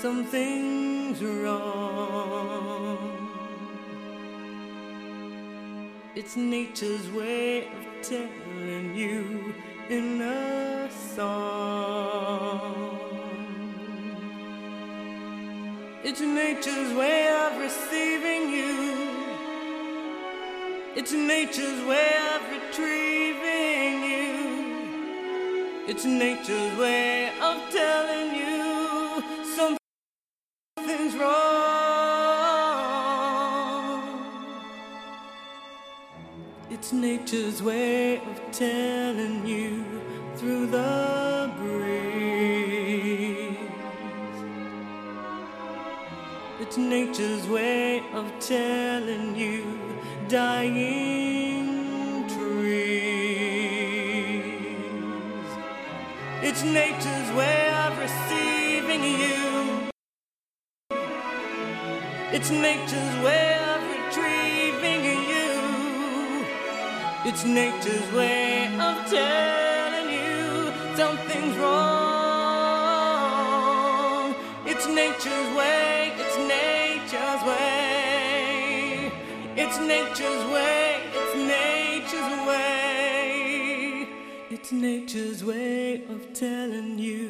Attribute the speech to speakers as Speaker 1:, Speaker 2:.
Speaker 1: something's wrong. It's nature's way of telling you in a song. It's nature's way of receiving you. It's nature's way of retrieving you. It's nature's way of telling you something's wrong. It's nature's way of telling you through the breeze. It's nature's way of telling you dying trees. It's nature's way of receiving you. It's nature's way of retrieving you. It's nature's way of telling you something's wrong. It's nature's way, it's nature's way. It's nature's way, it's nature's way. It's nature's way of telling you.